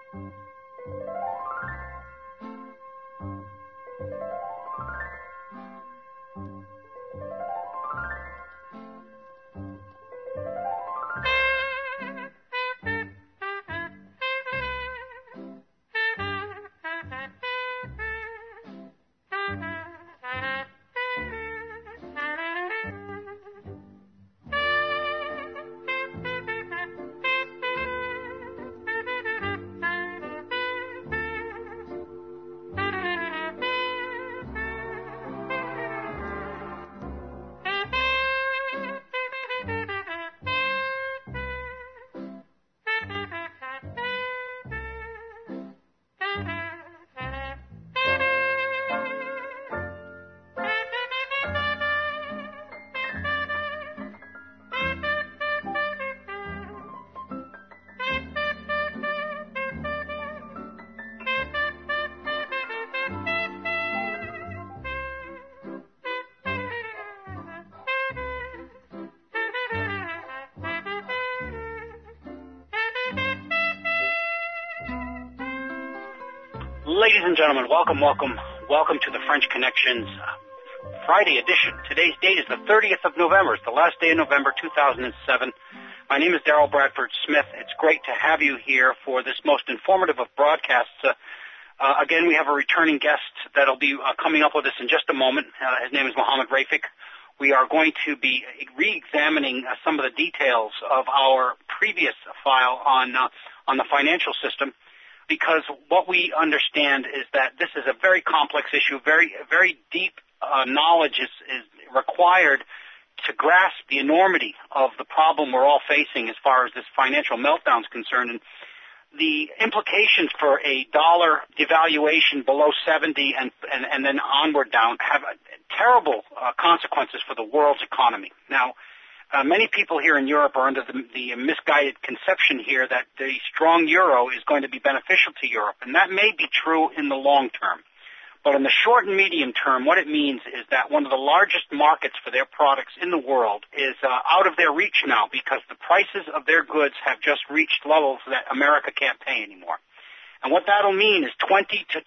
Ladies and gentlemen, welcome to the French Connections Friday edition. Today's date is the 30th of November. It's the last day of November 2007. My name is Darrell Bradford Smith. It's great to have you here for this most informative of broadcasts. Again, we have a returning guest that'll be coming up with us in just a moment. His name is Mohammed Rafik. We are going to be re-examining some of the details of our previous file on the financial system, because what we understand is that this is a very complex issue. Very deep knowledge is required to grasp the enormity of the problem we're all facing as far as this financial meltdown is concerned. And the implications for a dollar devaluation below 70 and then onward down have terrible consequences for the world's economy. Now, many people here in Europe are under the misguided conception here that the strong euro is going to be beneficial to Europe, and that may be true in the long term. But in the short and medium term, what it means is that one of the largest markets for their products in the world is out of their reach now, because the prices of their goods have just reached levels that America can't pay anymore. And what that'll mean is 20 to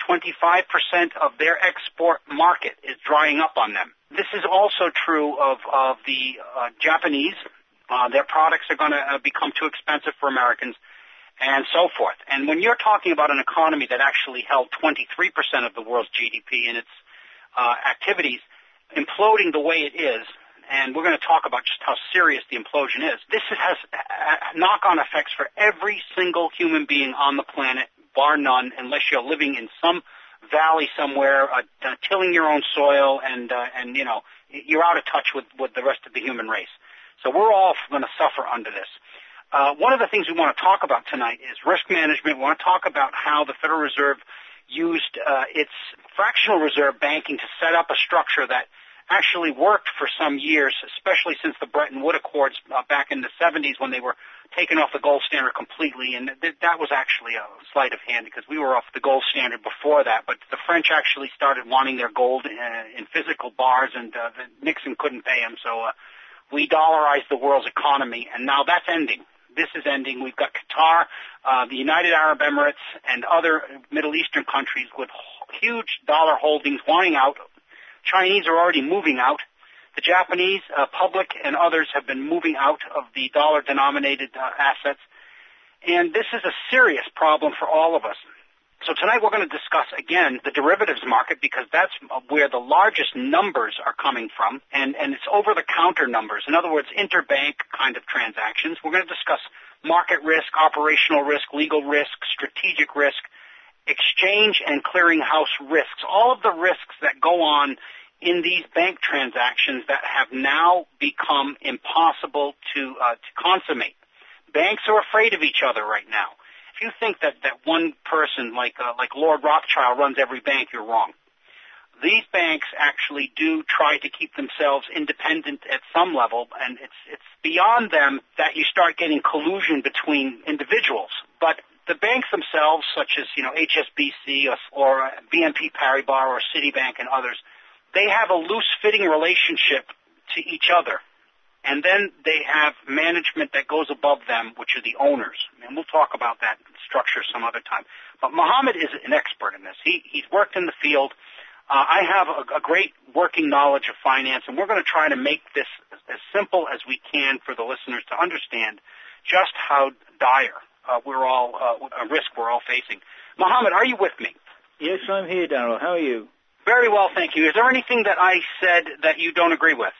25% of their export market is drying up on them. This is also true of the Japanese. Their products are going to become too expensive for Americans, and so forth. And when you're talking about an economy that actually held 23% of the world's GDP in its activities, imploding the way it is, and we're going to talk about just how serious the implosion is, this has knock-on effects for every single human being on the planet, bar none, unless you're living in some valley somewhere, tilling your own soil, and you know, you're out of touch with the rest of the human race. So we're all going to suffer under this. One of the things we want to talk about tonight is risk management. We want to talk about how the Federal Reserve used its fractional reserve banking to set up a structure that actually worked for some years, especially since the Bretton Woods Accords back in the 70s, when they were taken off the gold standard completely. And that was actually a sleight of hand, because we were off the gold standard before that. But the French actually started wanting their gold in physical bars, and Nixon couldn't pay them. So we dollarized the world's economy, and now that's ending. This is ending. We've got Qatar, the United Arab Emirates, and other Middle Eastern countries with huge dollar holdings wanting out. Chinese are already moving out. The Japanese public and others have been moving out of the dollar-denominated assets. And this is a serious problem for all of us. So tonight we're going to discuss, again, the derivatives market, because that's where the largest numbers are coming from, and it's over-the-counter numbers. In other words, interbank kind of transactions. We're going to discuss market risk, operational risk, legal risk, strategic risk, exchange and clearinghouse risks, all of the risks that go on in these bank transactions that have now become impossible to consummate. Banks are afraid of each other right now. If you think that one person like Lord Rothschild runs every bank, you're wrong. These banks actually do try to keep themselves independent at some level, and it's beyond them that you start getting collusion between individuals. But the banks themselves, such as HSBC or BNP Paribas or Citibank and others, they have a loose-fitting relationship to each other. And then they have management that goes above them, which are the owners. And we'll talk about that structure some other time. But Mohammed is an expert in this. He's worked in the field. I have a great working knowledge of finance, and we're going to try to make this as simple as we can for the listeners to understand just how dire a risk we're all facing. Mohammed, are you with me? Yes, I'm here, Darrell. How are you? Very well, thank you. Is there anything that I said that you don't agree with?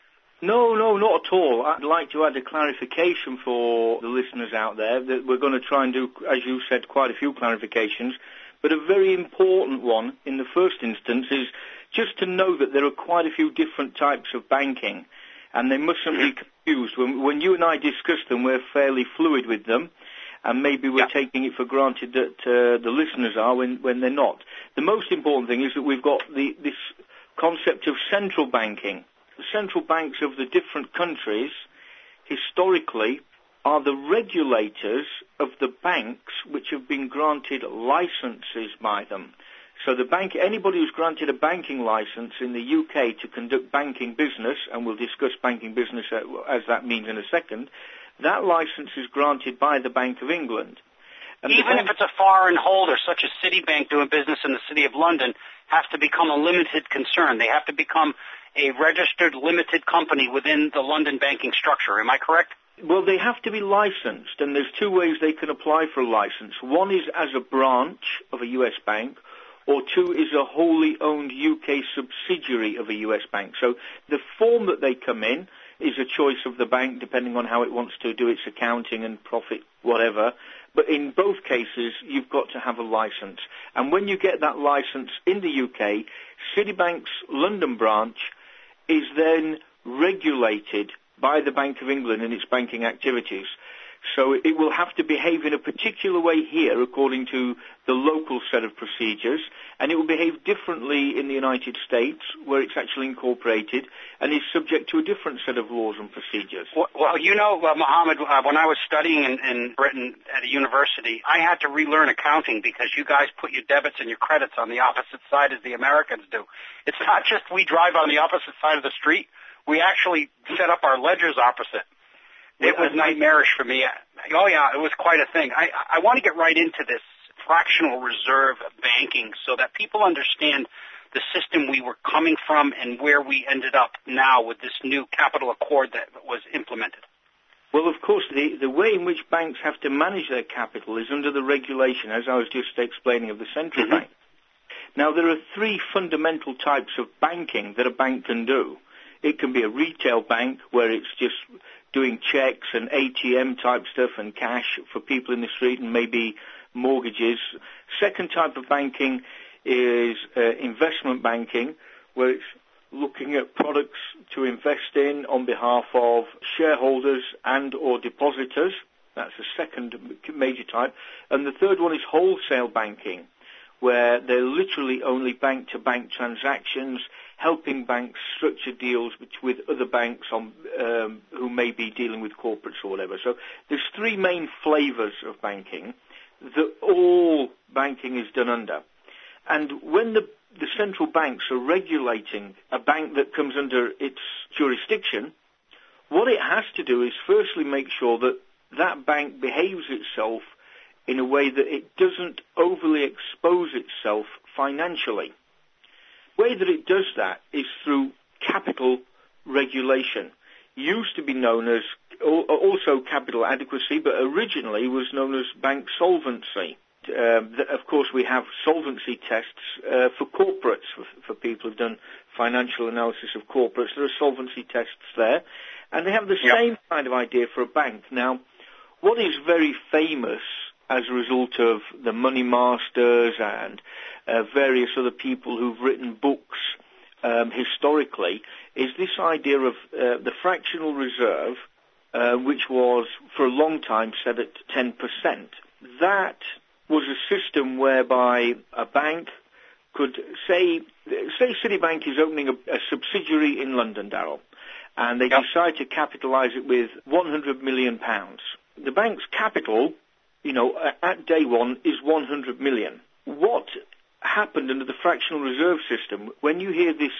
No, not at all. I'd like to add a clarification for the listeners out there that we're going to try and do, as you said, quite a few clarifications. But a very important one in the first instance is just to know that there are quite a few different types of banking, and they mustn't be confused. When you and I discuss them, we're fairly fluid with them, and maybe we're taking it for granted that the listeners are when they're not. The most important thing is that we've got this concept of central banking. The central banks of the different countries, historically, are the regulators of the banks which have been granted licenses by them. So anybody who's granted a banking license in the UK to conduct banking business, and we'll discuss banking business as that means in a second, that license is granted by the Bank of England. And even if it's a foreign holder, such as Citibank doing business in the City of London, have to become a limited concern. They have to become a registered limited company within the London banking structure. Am I correct? Well, they have to be licensed, and there's two ways they can apply for a license. One is as a branch of a US bank, or two is a wholly owned UK subsidiary of a US bank. So the form that they come in is a choice of the bank, depending on how it wants to do its accounting and profit, whatever. But in both cases, you've got to have a license. And when you get that license in the UK, Citibank's London branch is then regulated by the Bank of England in its banking activities. So it will have to behave in a particular way here according to the local set of procedures, and it will behave differently in the United States where it's actually incorporated and is subject to a different set of laws and procedures. Well, Mohammed, when I was studying in Britain at a university, I had to relearn accounting because you guys put your debits and your credits on the opposite side as the Americans do. It's not just we drive on the opposite side of the street. We actually set up our ledgers opposite. It was nightmarish for me. Oh, yeah, it was quite a thing. I want to get right into this fractional reserve banking so that people understand the system we were coming from and where we ended up now with this new capital accord that was implemented. Well, of course, the way in which banks have to manage their capital is under the regulation, as I was just explaining, of the central bank. Now, there are three fundamental types of banking that a bank can do. It can be a retail bank where it's just doing checks and ATM type stuff and cash for people in the street and maybe mortgages. Second type of banking is investment banking, where it's looking at products to invest in on behalf of shareholders and or depositors. That's the second major type. And the third one is wholesale banking, where they're literally only bank-to-bank transactions, helping banks structure deals with other banks who may be dealing with corporates or whatever. So there's three main flavors of banking that all banking is done under. And when the central banks are regulating a bank that comes under its jurisdiction, what it has to do is firstly make sure that that bank behaves itself in a way that it doesn't overly expose itself financially. The way that it does that is through capital regulation. Used to be known as also capital adequacy, but originally was known as bank solvency. Of course, we have solvency tests for corporates, for people who've done financial analysis of corporates. There are solvency tests there, and they have the same kind of idea for a bank. Now, what is very famous as a result of the money masters and various other people who've written books historically, is this idea of the fractional reserve, which was for a long time set at 10%. That was a system whereby a bank could say Citibank is opening a subsidiary in London, Darrell, and they decide to capitalise it with £100 million. The bank's capital, at day one is 100 million. What happened under the fractional reserve system, when you hear this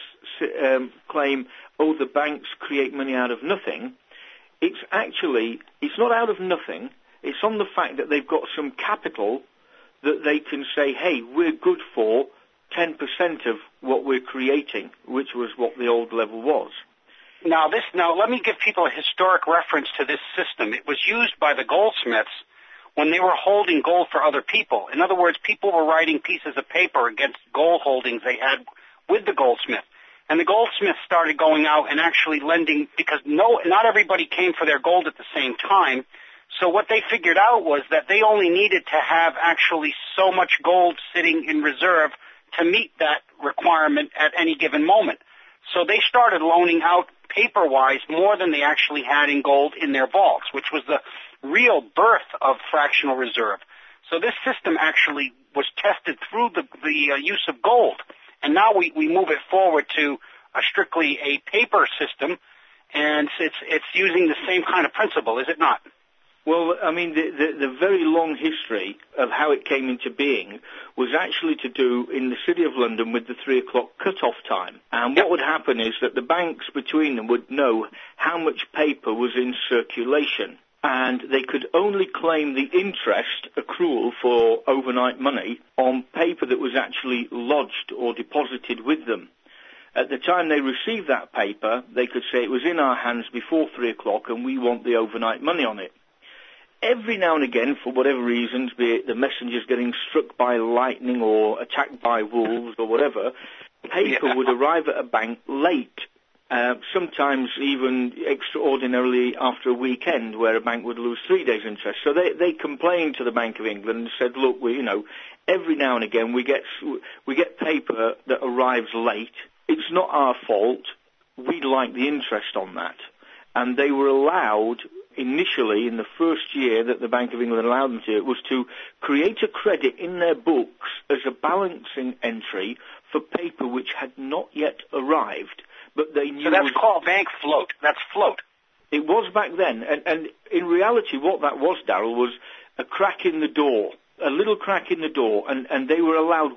claim, oh, the banks create money out of nothing, it's not out of nothing. It's on the fact that they've got some capital that they can say, hey, we're good for 10% of what we're creating, which was what the old level was. Now, let me give people a historic reference to this system. It was used by the goldsmiths when they were holding gold for other people. In other words, people were writing pieces of paper against gold holdings they had with the goldsmith. And the goldsmiths started going out and actually lending, because not everybody came for their gold at the same time. So what they figured out was that they only needed to have actually so much gold sitting in reserve to meet that requirement at any given moment. So they started loaning out paper-wise more than they actually had in gold in their vaults, which was the real birth of fractional reserve. So this system actually was tested through the use of gold. And now we move it forward to strictly a paper system, and it's using the same kind of principle, is it not? Well, I mean, the very long history of how it came into being was actually to do in the City of London with the 3 o'clock cut-off time. And what would happen is that the banks between them would know how much paper was in circulation. And they could only claim the interest accrual for overnight money on paper that was actually lodged or deposited with them. At the time they received that paper, they could say it was in our hands before 3 o'clock and we want the overnight money on it. Every now and again, for whatever reasons, be it the messengers getting struck by lightning or attacked by wolves or whatever, paper would arrive at a bank late. Sometimes even extraordinarily after a weekend where a bank would lose 3 days' interest. So they complained to the Bank of England and said, look, every now and again we get paper that arrives late. It's not our fault. We'd like the interest on that. And they were allowed, initially in the first year that the Bank of England allowed them to, it was to create a credit in their books as a balancing entry for paper which had not yet arrived. But they knew. So that's called bank float. That's float. It was back then. And in reality, what that was, Darrell, was a crack in the door, a little crack in the door. And they were allowed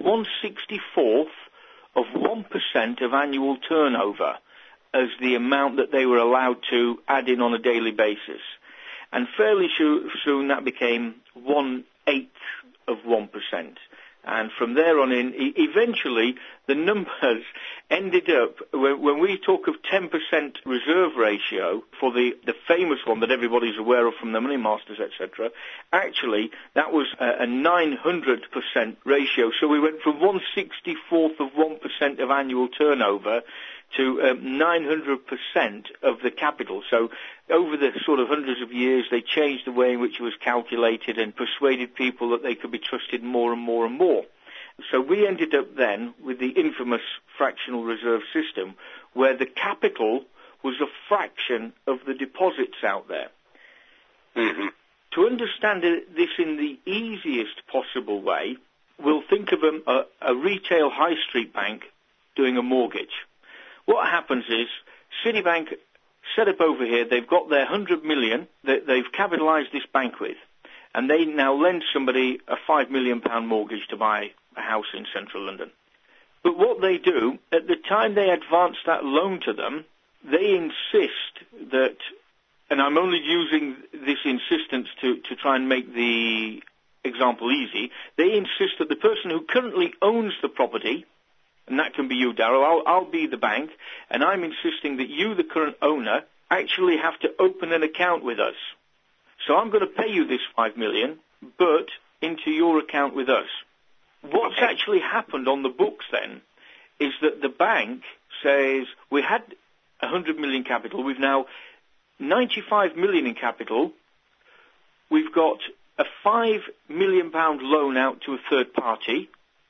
1/64th of 1% of annual turnover as the amount that they were allowed to add in on a daily basis. And fairly soon that became 1/8 of 1%. And from there on in, eventually the numbers ended up, when we talk of 10% reserve ratio for the famous one that everybody's aware of from the money masters, etc., actually that was a 900% ratio. So we went from 1/64th of 1% of annual turnover to 900% of the capital. So over the sort of hundreds of years, they changed the way in which it was calculated and persuaded people that they could be trusted more and more and more. So we ended up then with the infamous fractional reserve system, where the capital was a fraction of the deposits out there. Mm-hmm. To understand this in the easiest possible way, we'll think of a retail high street bank doing a mortgage. What happens is Citibank set up over here, they've got their 100 million that they've capitalised this bank with, and they now lend somebody a £5 million mortgage to buy a house in central London. But what they do, at the time they advance that loan to them, they insist that, and I'm only using this insistence to try and make the example easy, they insist that the person who currently owns the property, and that can be you, Darrell, I'll be the bank, and I'm insisting that you, the current owner, actually have to open an account with us. So I'm going to pay you this $5 million, but into your account with us. What's actually happened on the books then is that the bank says, we had 100 million capital, we've now 95 million in capital, we've got a £5 million loan out to a third party,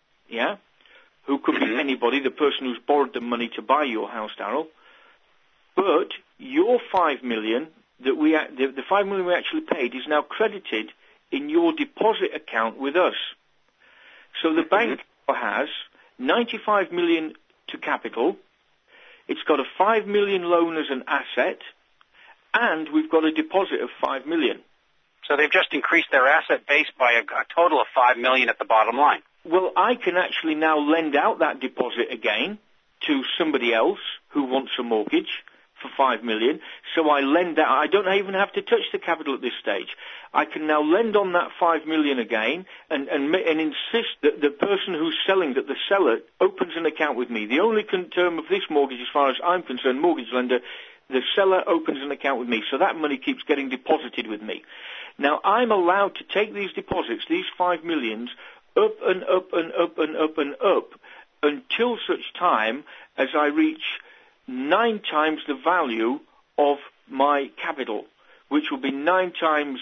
who could be anybody, the person who's borrowed the money to buy your house, Darrell. But your $5 million, the $5 million we actually paid, is now credited in your deposit account with us. So the bank has 95 million to capital, it's got a 5 million loan as an asset, and we've got a deposit of 5 million. So they've just increased their asset base by a total of 5 million at the bottom line. Well, I can actually now lend out that deposit again to somebody else who wants a mortgage for 5 million, so I lend that. I don't even have to touch the capital at this stage. I can now lend on that 5 million again and insist that the person who's selling, that the seller, opens an account with me. The only term of this mortgage, as far as I'm concerned, mortgage lender, the seller opens an account with me, so that money keeps getting deposited with me. Now, I'm allowed to take these deposits, these 5 millions, up and up and up and up and up until such time as I reach 9 times the value of my capital, which will be 9 times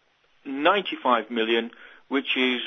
95 million, which is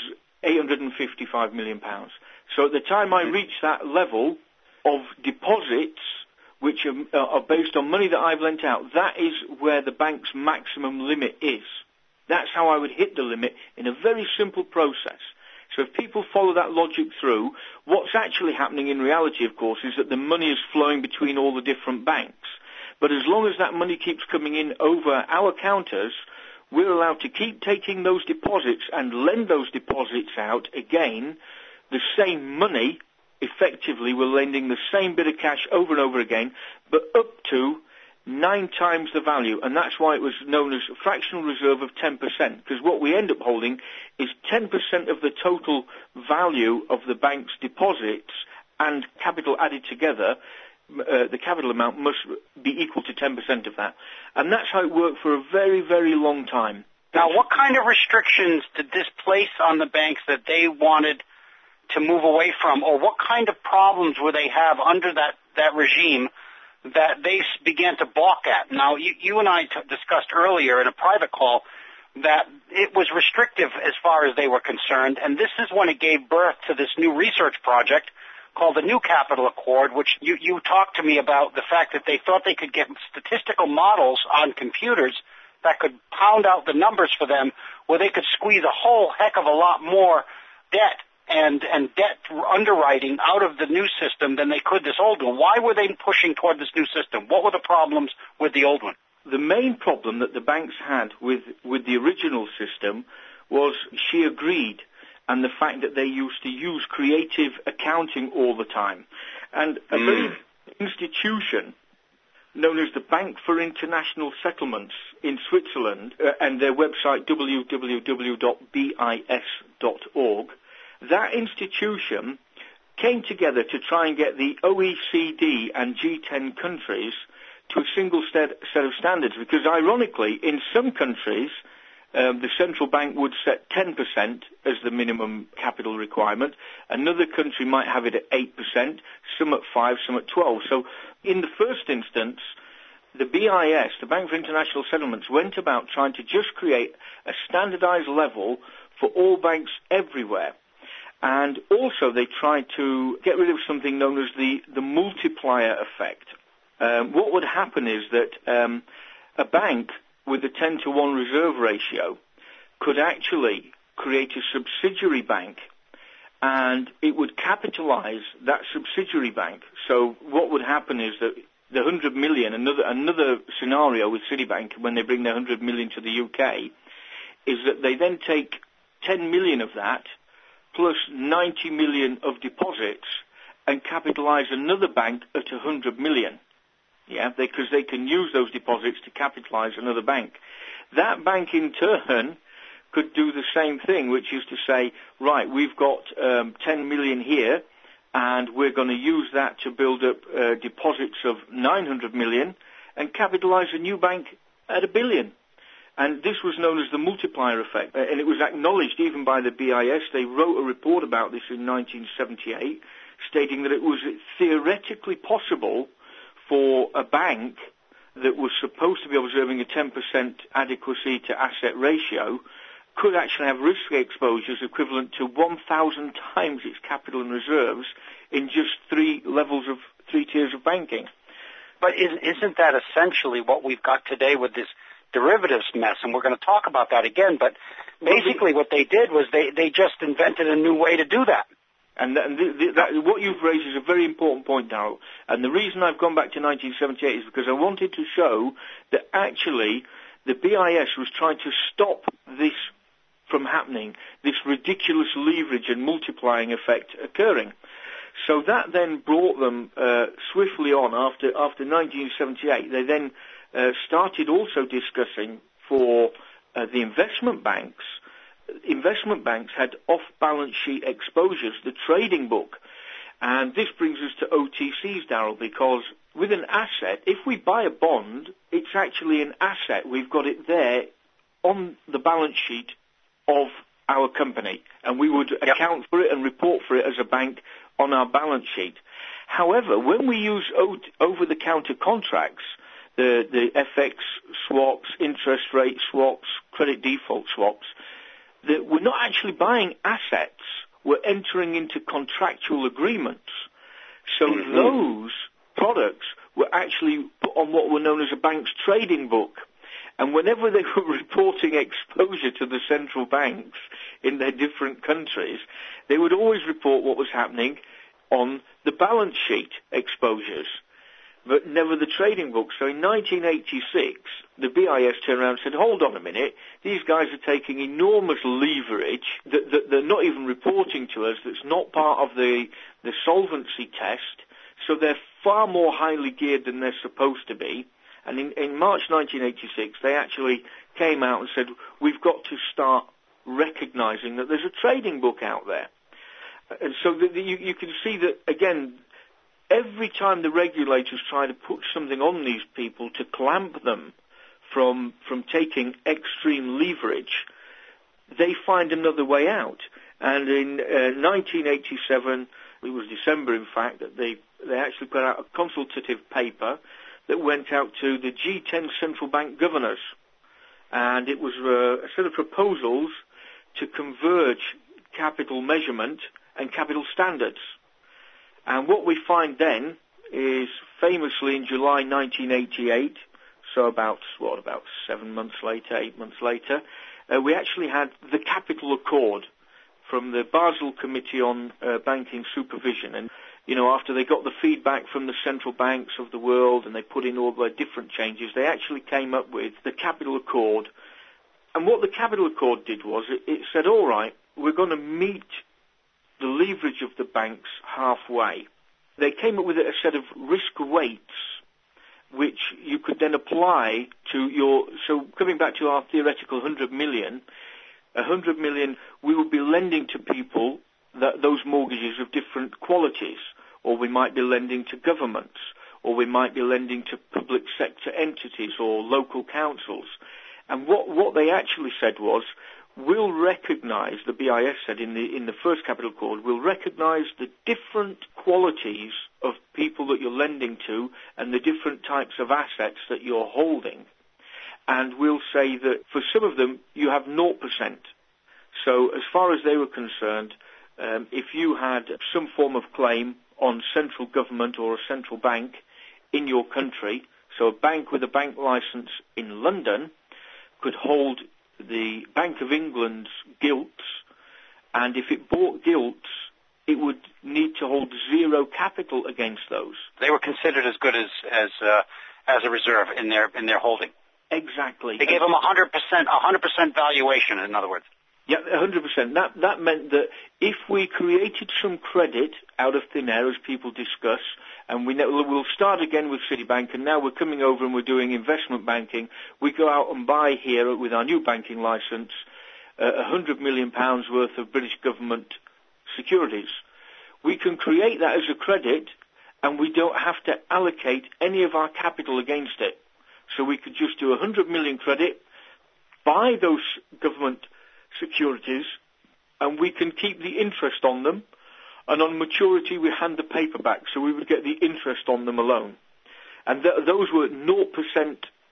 855 million pounds. So at the time I reach that level of deposits, which are based on money that I've lent out, that is where the bank's maximum limit is. That's how I would hit the limit in a very simple process. So if people follow that logic through, what's actually happening in reality, of course, is that the money is flowing between all the different banks. But as long as that money keeps coming in over our counters, we're allowed to keep taking those deposits and lend those deposits out again, the same money. Effectively, we're lending the same bit of cash over and over again, but up to 9 times the value, and that's why it was known as a fractional reserve of 10%, because what we end up holding is 10% of the total value of the bank's deposits and capital added together. The capital amount must be equal to 10% of that. And that's how it worked for a very, very long time. Now, what kind of restrictions did this place on the banks that they wanted to move away from, or what kind of problems would they have under that regime that they began to balk at? Now, you and I discussed earlier in a private call that it was restrictive as far as they were concerned, and this is when it gave birth to this new research project called the New Capital Accord, which you talked to me about the fact that they thought they could get statistical models on computers that could pound out the numbers for them, where they could squeeze a whole heck of a lot more debt and debt underwriting out of the new system than they could this old one. Why were they pushing toward this new system? What were the problems with the old one? The main problem that the banks had with the original system was sheer greed and the fact that they used to use creative accounting all the time. And a very institution known as the Bank for International Settlements in Switzerland, and their website www.bis.org, that institution came together to try and get the OECD and G10 countries to a single set of standards, because ironically, in some countries, the central bank would set 10% as the minimum capital requirement. Another country might have it at 8%, some at 5%, some at 12%. So in the first instance, the BIS, the Bank for International Settlements, went about trying to just create a standardized level for all banks everywhere. And also they tried to get rid of something known as the multiplier effect. What would happen is that a bank with a 10-to-1 reserve ratio could actually create a subsidiary bank, and it would capitalize that subsidiary bank. So what would happen is that the 100 million, another scenario with Citibank when they bring their 100 million to the UK, is that they then take 10 million of that plus 90 million of deposits and capitalize another bank at 100 million. Yeah, because they can use those deposits to capitalize another bank. That bank in turn could do the same thing, which is to say, right, we've got 10 million here, and we're going to use that to build up deposits of 900 million and capitalize a new bank at $1 billion. And this was known as the multiplier effect, and it was acknowledged even by the BIS. They wrote a report about this in 1978, stating that it was theoretically possible for a bank that was supposed to be observing a 10% adequacy to asset ratio could actually have risk exposures equivalent to 1,000 times its capital and reserves in just 3 tiers of banking. But isn't that essentially what we've got today with this derivatives mess? And we're going to talk about that again, but basically what they did was they just invented a new way to do that. And what you've raised is a very important point, Darryl. And the reason I've gone back to 1978 is because I wanted to show that actually the BIS was trying to stop this from happening, this ridiculous leverage and multiplying effect occurring. So that then brought them swiftly on after 1978. They then started also discussing for the investment banks. Investment banks had off-balance sheet exposures, the trading book. And this brings us to OTCs, Darryl, because with an asset, if we buy a bond, it's actually an asset. We've got it there on the balance sheet of our company, and we would account for it and report for it as a bank on our balance sheet. However, when we use over-the-counter contracts, the FX swaps, interest rate swaps, credit default swaps, that we're not actually buying assets, we're entering into contractual agreements. So those products were actually put on what were known as a bank's trading book. And whenever they were reporting exposure to the central banks in their different countries, they would always report what was happening on the balance sheet exposures, but never the trading book. So in 1986, the BIS turned around and said, hold on a minute, these guys are taking enormous leverage that they're not even reporting to us, that's not part of the solvency test, so they're far more highly geared than they're supposed to be. And in March 1986, they actually came out and said, we've got to start recognizing that there's a trading book out there. And so you can see that, again, every time the regulators try to put something on these people to clamp them from taking extreme leverage, they find another way out. And in 1987, it was December, in fact, that they actually put out a consultative paper that went out to the G10 central bank governors. And it was a set of proposals to converge capital measurement and capital standards. And what we find then is, famously in July 1988, so about 7 months later, 8 months later, we actually had the Capital Accord from the Basel Committee on Banking Supervision. And after they got the feedback from the central banks of the world and they put in all their different changes, they actually came up with the Capital Accord. And what the Capital Accord did was it said, all right, we're going to meet the leverage of the banks halfway. They came up with a set of risk weights which you could then apply to so coming back to our theoretical 100 million, we would be lending to people those mortgages of different qualities, or we might be lending to governments, or we might be lending to public sector entities or local councils. And what they actually said was, we'll recognize, the BIS said in the first Capital Accord, we'll recognize the different qualities of people that you're lending to and the different types of assets that you're holding. And we'll say that for some of them, you have 0%. So as far as they were concerned, if you had some form of claim on central government or a central bank in your country, so a bank with a bank license in London could hold the Bank of England's gilts, and if it bought gilts, it would need to hold zero capital against those. They were considered as good as a reserve in their holding. Exactly. They gave them 100% valuation, in other words. Yeah, 100%. That meant that if we created some credit out of thin air, as people discuss, and we'll start again with Citibank, and now we're coming over and we're doing investment banking, we go out and buy here with our new banking license £100 million worth of British government securities. We can create that as a credit, and we don't have to allocate any of our capital against it. So we could just do 100 million credit, buy those government securities, and we can keep the interest on them, and on maturity we hand the paper back, so we would get the interest on them alone. And those were 0%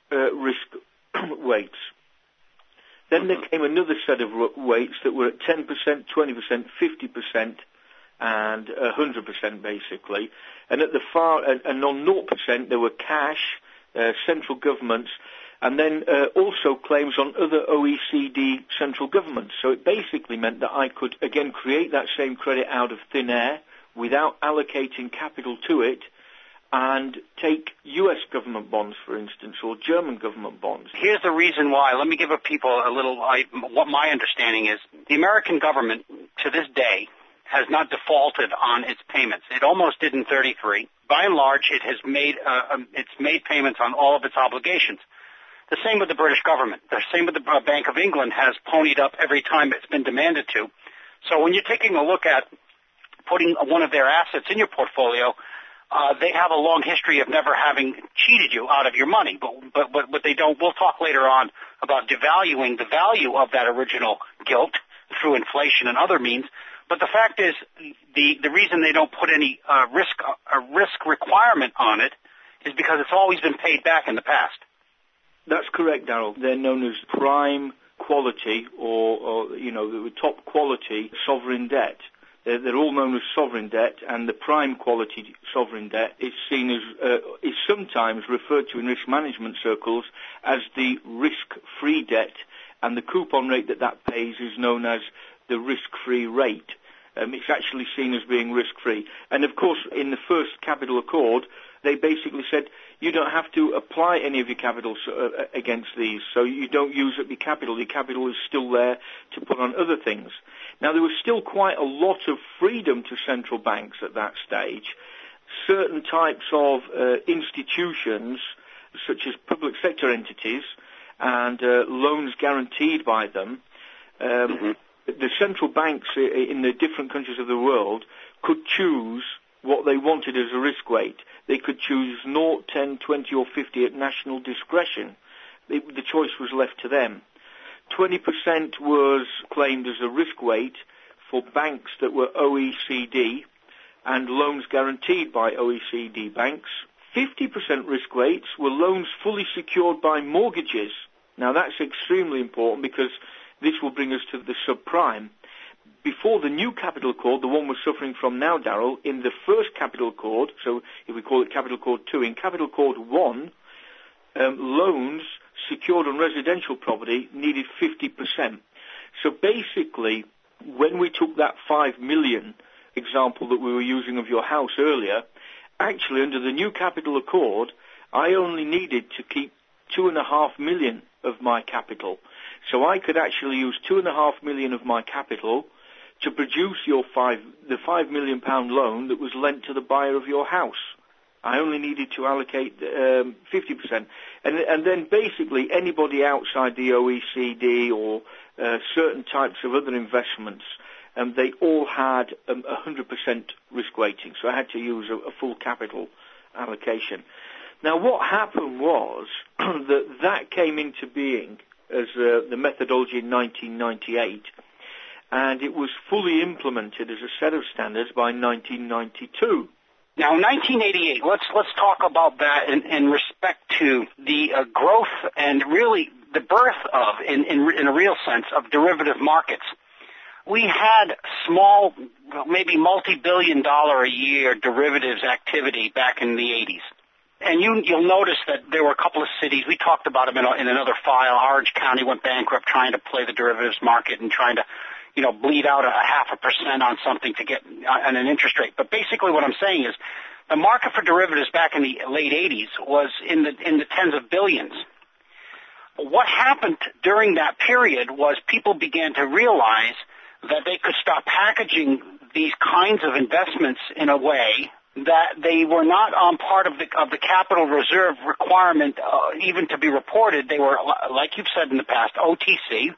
risk weights. Then there came another set of weights that were at 10%, 20%, 50%, and 100% basically. And at the and on 0% there were cash, central governments, and then also claims on other OECD central governments. So it basically meant that I could, again, create that same credit out of thin air without allocating capital to it, and take U.S. government bonds, for instance, or German government bonds. Here's the reason why. Let me give people a little, what my understanding is. The American government, to this day, has not defaulted on its payments. It almost did in 33. By and large, it has made payments on all of its obligations. The same with the British government. The same with the Bank of England has ponied up every time it's been demanded to. So when you're taking a look at putting one of their assets in your portfolio, they have a long history of never having cheated you out of your money. But what they don't, we'll talk later on about devaluing the value of that original guilt through inflation and other means. But the fact is, the reason they don't put any risk requirement on it is because it's always been paid back in the past. That's correct, Darrell. They're known as prime quality or the top quality sovereign debt. They're all known as sovereign debt, and the prime quality sovereign debt is seen as is sometimes referred to in risk management circles as the risk-free debt, and the coupon rate that pays is known as the risk-free rate. It's actually seen as being risk-free. And of course, in the first capital accord, they basically said you don't have to apply any of your capital against these, so you don't use up your capital. Your capital is still there to put on other things. Now, there was still quite a lot of freedom to central banks at that stage. Certain types of institutions, such as public sector entities and loans guaranteed by them, the central banks in the different countries of the world could choose what they wanted as a risk weight. They could choose 0, 10, 20 or 50 at national discretion. The choice was left to them. 20% was claimed as a risk weight for banks that were OECD and loans guaranteed by OECD banks. 50% risk weights were loans fully secured by mortgages. Now that's extremely important because this will bring us to the subprime. Before the new capital accord, the one we're suffering from now, Darrell, in the first capital accord, so if we call it capital accord 2, in capital accord 1, loans secured on residential property needed 50%. So basically, when we took that 5 million example that we were using of your house earlier, actually under the new capital accord, I only needed to keep 2.5 million of my capital. So I could actually use 2.5 million of my capital to produce the £5 million loan that was lent to the buyer of your house. I only needed to allocate 50%. And then basically anybody outside the OECD or certain types of other investments, they all had 100% risk weighting. So I had to use a full capital allocation. Now what happened was that came into being as the methodology in 1998, and it was fully implemented as a set of standards by 1992. Now, 1988, let's talk about that in respect to the growth and really the birth of, in a real sense, of derivative markets. We had small, maybe multi-billion-dollar a year derivatives activity back in the 80s. And you'll notice that there were a couple of cities, we talked about them in another file. Orange County went bankrupt trying to play the derivatives market and trying to, bleed out 0.5% on something to get on an interest rate. But basically what I'm saying is the market for derivatives back in the late 80s was in the tens of billions. What happened during that period was people began to realize that they could stop packaging these kinds of investments in a way that they were not on part of the capital reserve requirement even to be reported. They were, like you've said in the past, OTC,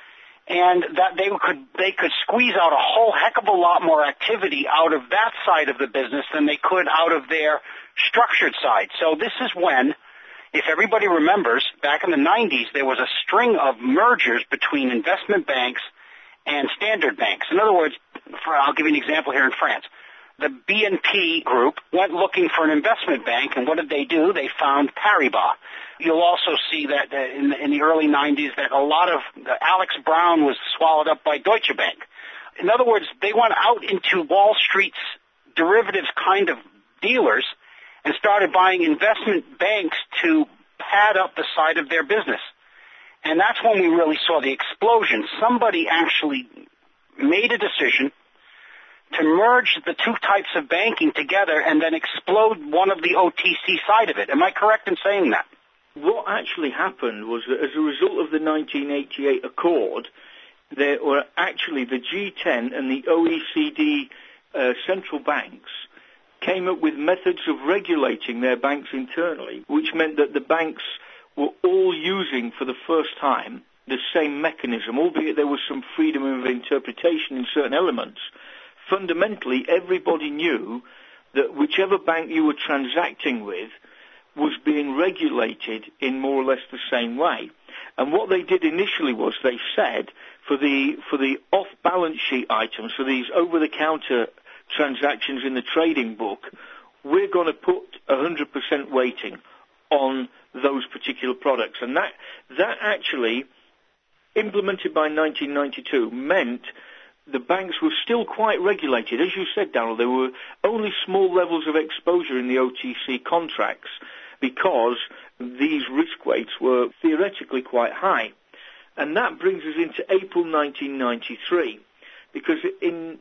and that they could squeeze out a whole heck of a lot more activity out of that side of the business than they could out of their structured side. So this is when, if everybody remembers, back in the 90s, there was a string of mergers between investment banks and standard banks. In other words, I'll give you an example here in France. The BNP group went looking for an investment bank, and what did they do? They found Paribas. You'll also see that in the early 90s that a lot of Alex Brown was swallowed up by Deutsche Bank. In other words, they went out into Wall Street's derivatives kind of dealers and started buying investment banks to pad up the side of their business. And that's when we really saw the explosion. Somebody actually made a decision to merge the two types of banking together and then explode one of the OTC side of it. Am I correct in saying that? What actually happened was that as a result of the 1988 Accord, there were actually the G10 and the OECD central banks came up with methods of regulating their banks internally, which meant that the banks were all using for the first time the same mechanism, albeit there was some freedom of interpretation in certain elements. Fundamentally, everybody knew that whichever bank you were transacting with was being regulated in more or less the same way. And what they did initially was they said for the off-balance sheet items, for these over-the-counter transactions in the trading book, we're going to put 100% weighting on those particular products. And that actually, implemented by 1992, meant the banks were still quite regulated. As you said, Darrell, there were only small levels of exposure in the OTC contracts because these risk weights were theoretically quite high. And that brings us into April 1993, because in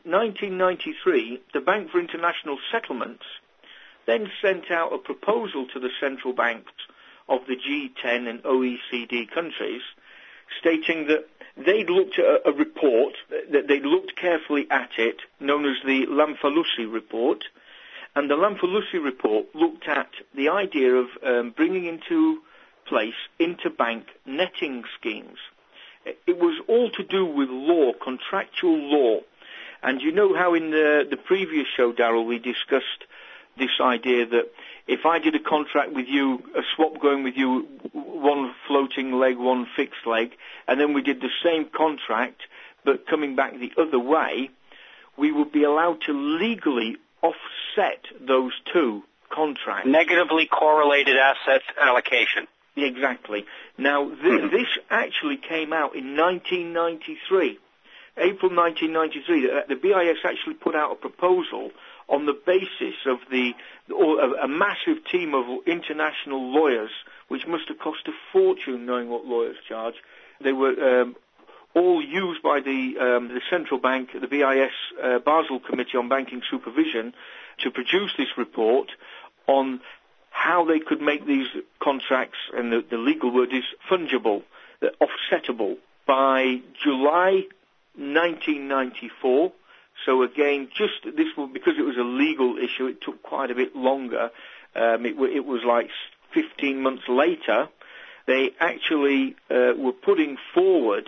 1993, the Bank for International Settlements then sent out a proposal to the central banks of the G10 and OECD countries, stating that they'd looked at a report, that they'd looked carefully at it, known as the Lamfalussy report, and the Lamfalussy report looked at the idea of bringing into place interbank netting schemes. It was all to do with law, contractual law. And you know how in the previous show, Darrell, we discussed this idea that if I did a contract with you, a swap going with you, one floating leg, one fixed leg, and then we did the same contract, but coming back the other way, we would be allowed to legally offset those two contracts. Negatively correlated asset allocation. Exactly. Now, this actually came out in 1993. April 1993, the BIS actually put out a proposal on the basis of a massive team of international lawyers, which must have cost a fortune knowing what lawyers charge. They were all used by the central bank, the BIS Basel Committee on Banking Supervision, to produce this report on how they could make these contracts, and the legal word is fungible, offsettable. By July 1994, so again, just this one, because it was a legal issue, it took quite a bit longer. It was like 15 months later, they actually were putting forward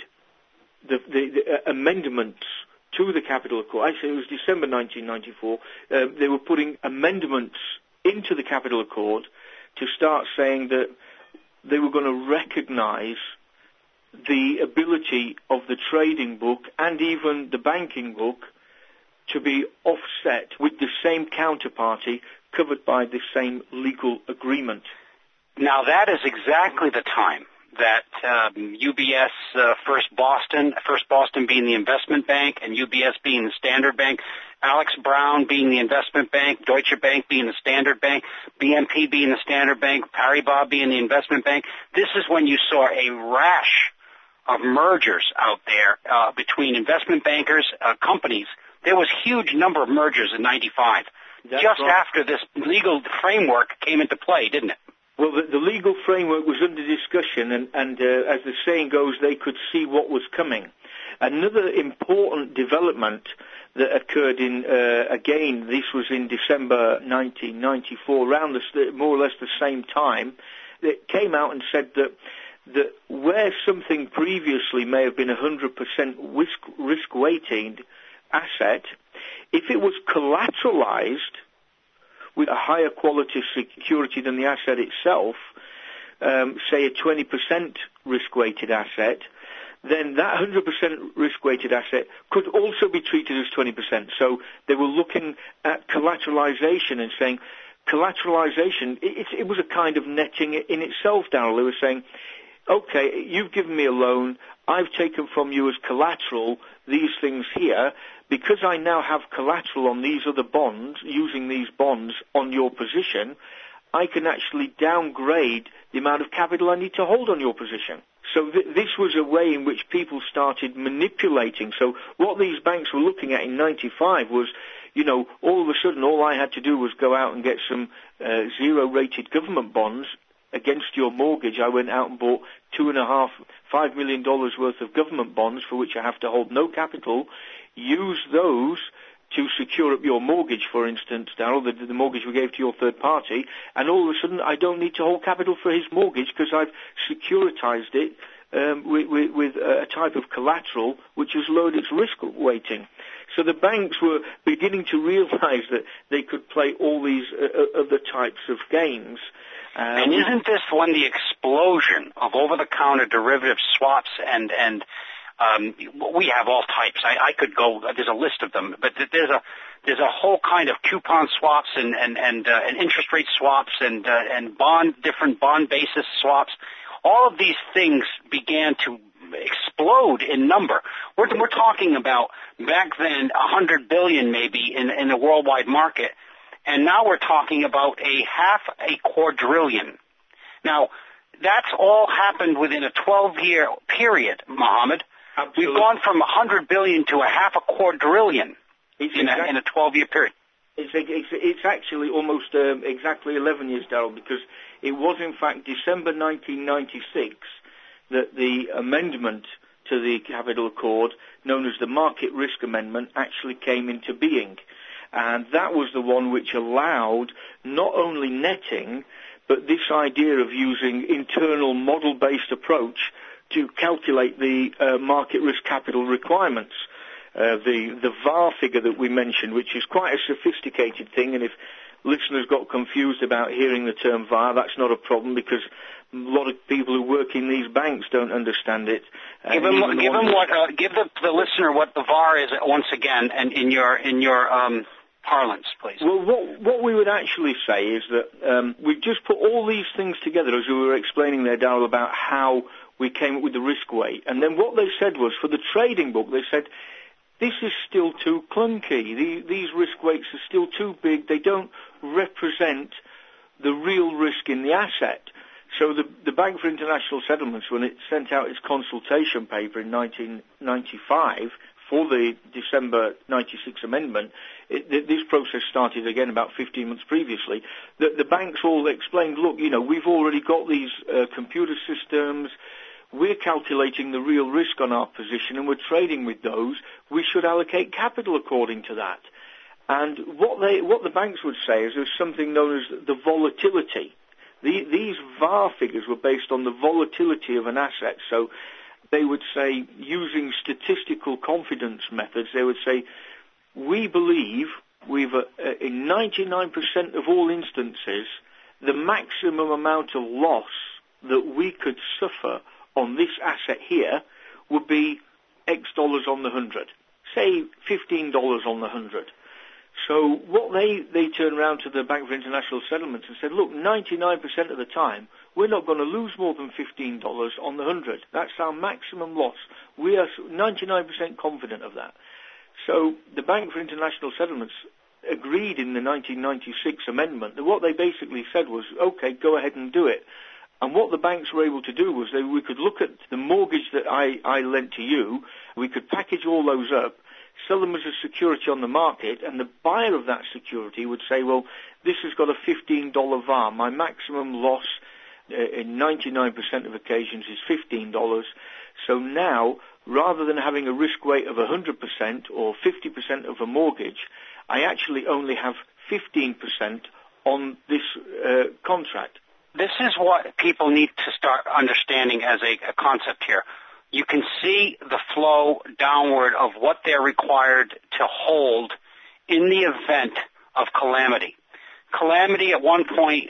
the amendments to the Capital Accord. Actually, it was December 1994. They were putting amendments into the Capital Accord to start saying that they were going to recognize the ability of the trading book and even the banking book to be offset with the same counterparty covered by the same legal agreement. Now that is exactly the time that UBS, First Boston being the investment bank and UBS being the standard bank, Alex Brown being the investment bank, Deutsche Bank being the standard bank, BNP being the standard bank, Paribas being the investment bank. This is when you saw a rash of mergers out there between investment bankers, companies. There was a huge number of mergers in 95, just after this legal framework came into play, didn't it? Well, the legal framework was under discussion, and as the saying goes, they could see what was coming. Another important development that occurred again, this was in December 1994, around more or less the same time, it came out and said that where something previously may have been 100% risk-weighted asset, if it was collateralized with a higher quality of security than the asset itself, say a 20% risk-weighted asset, then that 100% risk-weighted asset could also be treated as 20%. So they were looking at collateralization and saying, collateralization, it was a kind of netting in itself, Darrell. They were saying, okay, you've given me a loan, I've taken from you as collateral these things here. Because I now have collateral on these other bonds, using these bonds on your position, I can actually downgrade the amount of capital I need to hold on your position. So this was a way in which people started manipulating. So what these banks were looking at in 95 was, all of a sudden all I had to do was go out and get some zero-rated government bonds, against your mortgage, I went out and bought $5 million worth of government bonds for which I have to hold no capital, use those to secure up your mortgage, for instance, Darryl, the mortgage we gave to your third party, and all of a sudden I don't need to hold capital for his mortgage because I've securitized it with a type of collateral which has lowered its risk weighting. So the banks were beginning to realize that they could play all these other types of games. And isn't this when the explosion of over-the-counter derivative swaps and we have all types. I could go. There's a list of them, but there's a whole kind of coupon swaps and interest rate swaps and different bond basis swaps. All of these things began to explode in number. We're talking about back then 100 billion maybe in the worldwide market, and now we're talking about a quadrillion. Now that's all happened within a 12-year period, Mohammed. Absolutely. We've gone from 100 billion to a half a quadrillion in a 12-year period. It's actually almost exactly 11 years, Darryl, because it was in fact December 1996 that the amendment to the Capital Accord, known as the Market Risk Amendment, actually came into being. And that was the one which allowed not only netting, but this idea of using internal model-based approach to calculate the market risk capital requirements. The VAR figure that we mentioned, which is quite a sophisticated thing, and if listeners got confused about hearing the term VAR, that's not a problem because a lot of people who work in these banks don't understand it. Give the listener what the VAR is once again, and in your parlance, please. Well, what we would actually say is that we've just put all these things together, as we were explaining there, Darryl, about how we came up with the risk weight. And then what they said was, for the trading book, they said, this is still too clunky. These risk weights are still too big. They don't represent the real risk in the asset. So the Bank for International Settlements, when it sent out its consultation paper in 1995 for the December 96 amendment, this process started again about 15 months previously. The banks all explained, look, we've already got these computer systems. We're calculating the real risk on our position and we're trading with those. We should allocate capital according to that. And what the banks would say is there's something known as the volatility. These VAR figures were based on the volatility of an asset. So they would say, using statistical confidence methods, they would say, we believe in 99% of all instances, the maximum amount of loss that we could suffer on this asset here would be X dollars on the 100, say $15 on the 100. So what they turned around to the Bank for International Settlements and said, look, 99% of the time, we're not going to lose more than $15 on the 100. That's our maximum loss. We are 99% confident of that. So the Bank for International Settlements agreed in the 1996 amendment that what they basically said was, okay, go ahead and do it. And what the banks were able to do was we could look at the mortgage that I lent to you, we could package all those up, sell them as a security on the market, and the buyer of that security would say, well, this has got a $15 VAR. My maximum loss in 99% of occasions is $15. So now, rather than having a risk weight of 100% or 50% of a mortgage, I actually only have 15% on this contract. This is what people need to start understanding as a concept here. You can see the flow downward of what they're required to hold in the event of calamity. Calamity at one point,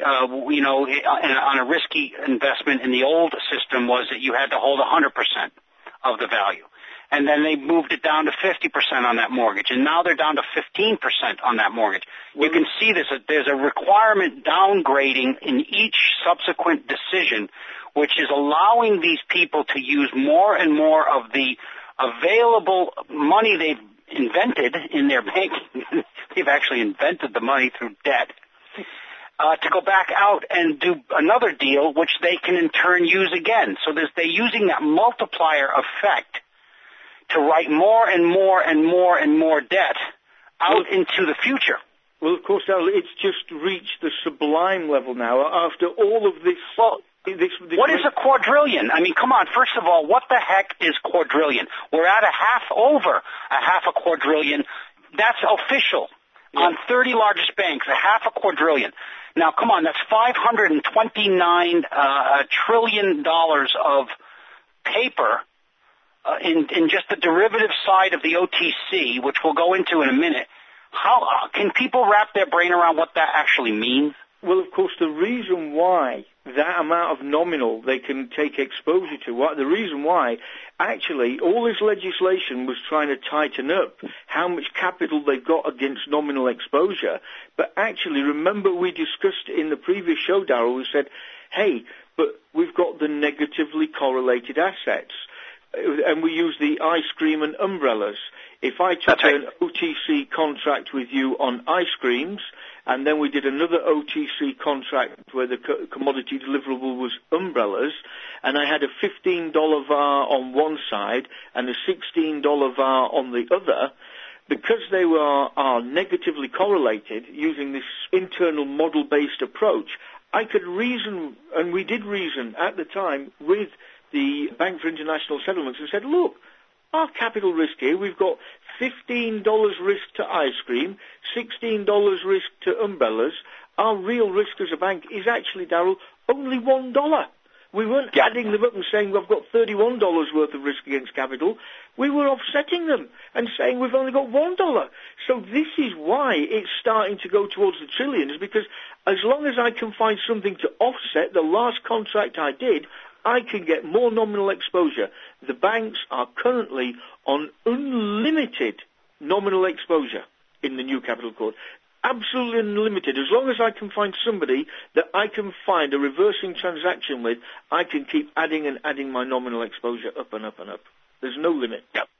on a risky investment in the old system was that you had to hold 100% of the value. And then they moved it down to 50% on that mortgage. And now they're down to 15% on that mortgage. You can see there's a requirement downgrading in each subsequent decision, which is allowing these people to use more and more of the available money they've invented in their banking. They've actually invented the money through debt. To go back out and do another deal, which they can in turn use again. So they're using that multiplier effect to write more and more and more and more debt out into the future. Well, of course, Al, it's just reached the sublime level now after all of this. Well, what is a quadrillion? I mean, come on. First of all, what the heck is quadrillion? We're at over a half a quadrillion. That's official. Yeah. On 30 largest banks, a half a quadrillion. Now, come on, that's $529 trillion of paper in just the derivative side of the OTC, which we'll go into in a minute. How can people wrap their brain around what that actually means? Well, of course, the reason why that amount of nominal they can take exposure to, the reason why, actually, all this legislation was trying to tighten up how much capital they've got against nominal exposure. But actually, remember we discussed in the previous show, Darryl, we said, hey, but we've got the negatively correlated assets. And we use the ice cream and umbrellas. If I took an OTC contract with you on ice creams, and then we did another OTC contract where the commodity deliverable was umbrellas, and I had a $15 VAR on one side and a $16 VAR on the other, because they are negatively correlated using this internal model-based approach, I could reason, and we did reason at the time with the Bank for International Settlements and said, look, our capital risk here, we've got $15 risk to ice cream, $16 risk to umbrellas. Our real risk as a bank is actually, Darryl, only $1. We weren't adding them up and saying we've got $31 worth of risk against capital. We were offsetting them and saying we've only got $1. So this is why it's starting to go towards the trillions, because as long as I can find something to offset the last contract I did, I can get more nominal exposure. The banks are currently on unlimited nominal exposure in the new capital code. Absolutely unlimited. As long as I can find somebody that I can find a reversing transaction with, I can keep adding and adding my nominal exposure up and up and up. There's no limit. Yep.